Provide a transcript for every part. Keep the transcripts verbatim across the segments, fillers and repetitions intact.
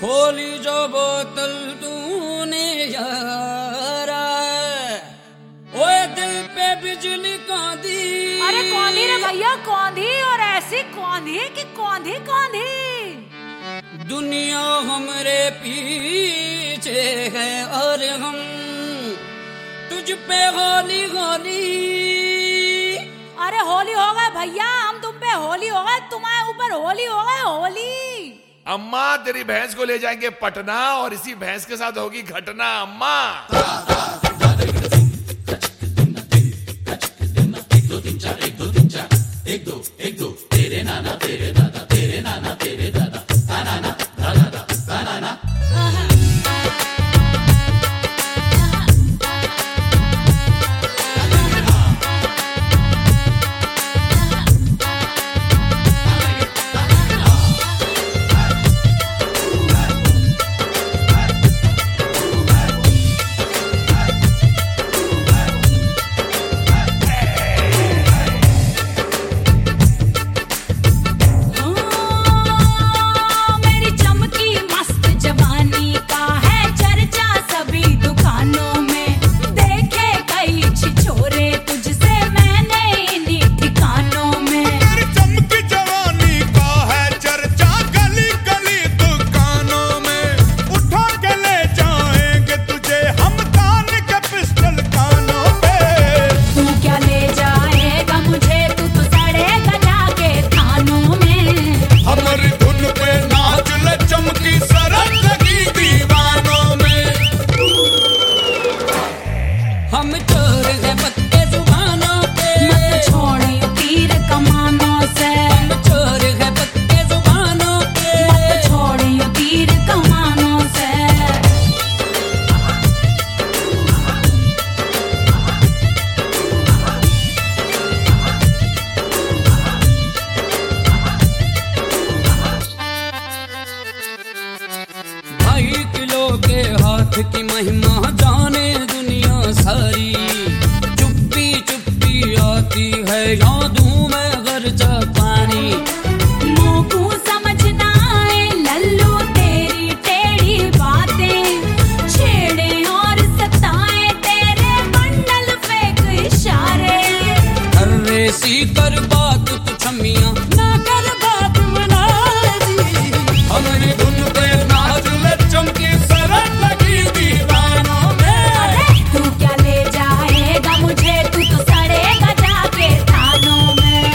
खोली जो बोतल तूने यारा, ओए दिल पे बिजली कौंधी। अरे कौंधी रे भैया, कौंधी, और ऐसी कौंधी कि कौंधी कौंधी। दुनिया हमरे पीछे है और हम तुझ पे होली होली। अरे होली हो गए भैया, हम तुम पे होली हो गए, तुम्हारे ऊपर होली हो गए, होली। अम्मा तेरी भैंस को ले जाएंगे पटना और इसी भैंस के साथ होगी घटना। अम्मा एक दो तीन चार, एक दो तीन चार, एक दो एक दो, तेरे नाना तेरे दादा, तेरे नाना तेरे दादा, तानाना दादा तानाना। हम चोर हैं पत्ते जुबानों पे, मत छोड़ो तीर कमानों से। हम चोर हैं पत्ते जुबानों पे, मत छोड़ो तीर कमानों से। ढाई किलो के हाथ की महिमा जाने दुनिया सारी। चुप्पी चुप्पी आती है यादों में गर्जा पानी। मुँह को समझना है लल्लू तेरी टेढ़ी बातें, छेड़े और सताए तेरे बंडल फेंक इशारे। अरे सी कर बात तू छमिया ना कर बात बना दी। हमारी धुन पे नाच ले चमकी सरक लगी दीवानों में। अरे तू क्या ले जाएगा मुझे, तू तो सड़ेगा जाके थानों में।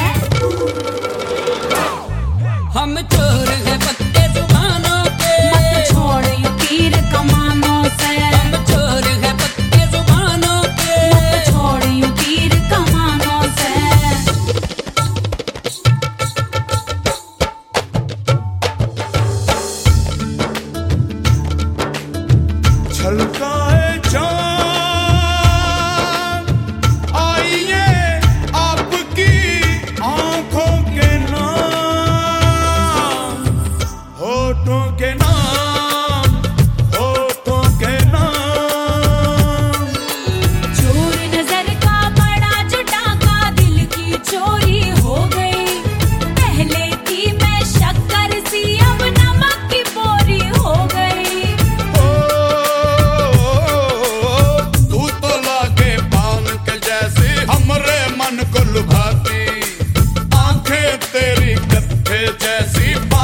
हम चोर हैं पत्ते जुबानों पे, मत छोड़ो तीर कमानों से। हम चोर हैं पत्ते जुबानों पे, मत छोड़ो तीर कमानों से। छलकाए चाँद आइए आपकी आंखों के नाम, होठों के नाम, होठों के नाम। चोर नजर का बड़ा जुटाका दिल की चोरी हो गई। पहले थी मैं शक्कर सी, अब नमक की बोरी हो गई। तू तो लागे पान के जैसी हमरे मन को लुभाती, आंखें तेरी कत्थे जैसी।